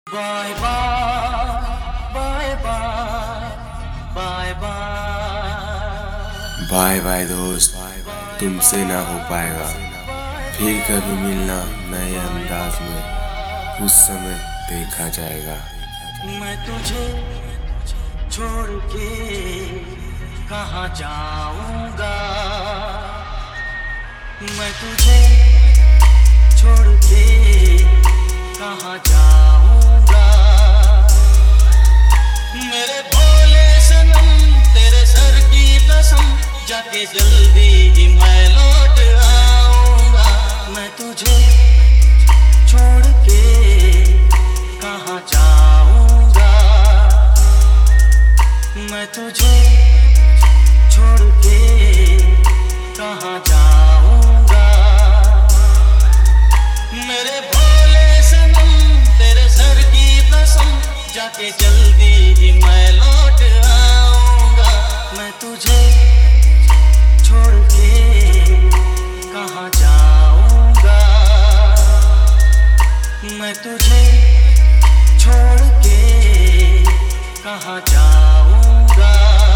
Bye bye bye bye bye bye bye bye दोस्त, तुमसे ना हो पाएगा फिर कभी मिलना नए अंदाज में, उस समय देखा जाएगा। मैं तुझे छोड़ के कहाँ जाऊंगा, मैं तुझे छोड़ के कहाँ जाऊंगा। मेरे भोले सनम तेरे सर की कसम, जाके जल्दी ही मैं लौट आऊंगा। मैं तुझे छोड़ के कहाँ जाऊंगा, मैं तुझे छोड़ के कहाँ जाऊंगा। मेरे भोले सनम तेरे सर की कसम, जाके जल्दी ही मैं लौट आऊंगा। मैं तुझे छोड़ के कहाँ जाऊंगा, मैं तुझे छोड़ के कहाँ जाऊंगा।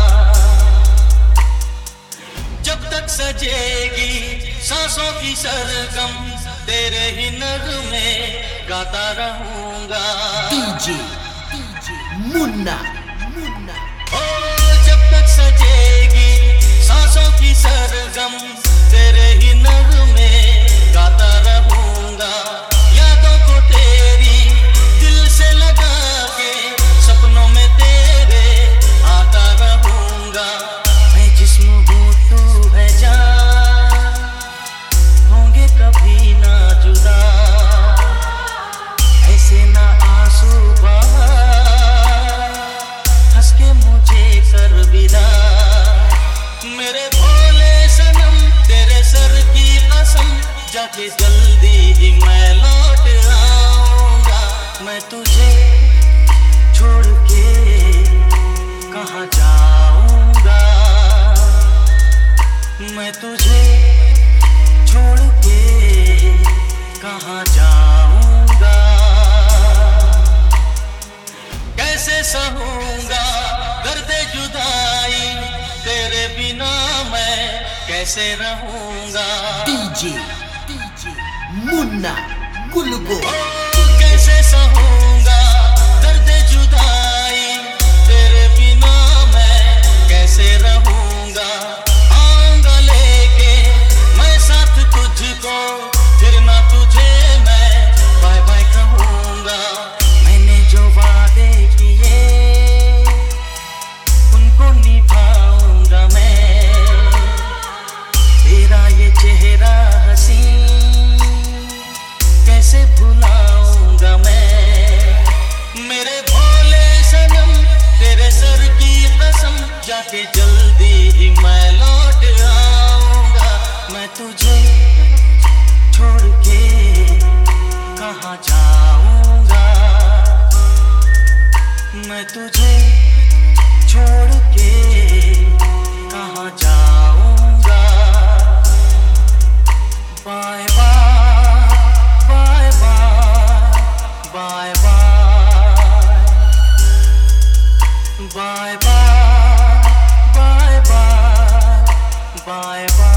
जब तक सजेगी सांसों की सरगम, तेरे ही नगमे गाता रहूंगा। डीजे मुन्ना ओ जब तक सजेगी सांसों की सरगम, तेरे ही नगमे गाता रहूंगा। यादों को तेरी दिल से लगा के, सपनों में तेरे आता रहूंगा। मैं जिस्म हूँ तू है जान, होंगे कभी ना जुदा, ऐसे ना आंसू बहा, हंस के मुझे कर विदा। मेरे भोले सनम तेरे सर की कसम, जाके जल्दी ही मैं लौट आऊंगा। मैं तुझे छोड़ के कहाँ जाऊंगा, मैं तुझे छोड़ के कहाँ जाऊंगा। कैसे सहूंगा दर्दे जुदाई, तेरे बिना मैं कैसे रहूंगा। डीजे मुन्ना गुलगो कैसे सहूंगा दर्दे जुदाई, तेरे बिना मैं कैसे रहूंगा। आऊंगा लेके मैं साथ तुझको, फिर ना तुझे मैं बाय बाय कहूंगा। मैंने जो वादे किए उनको निभाऊंगा मैं, तेरा ये चेहरा हसीन कैसे भुलाऊंगा मैं। मेरे भोले सनम तेरे सर की कसम, जाके जल्दी ही मैं लौट आऊंगा। मैं तुझे छोड़ के कहाँ जाऊंगा, मैं तुझे छोड़ के कहाँ जाऊंगा। Bye bye bye bye bye bye bye bye bye bye bye bye.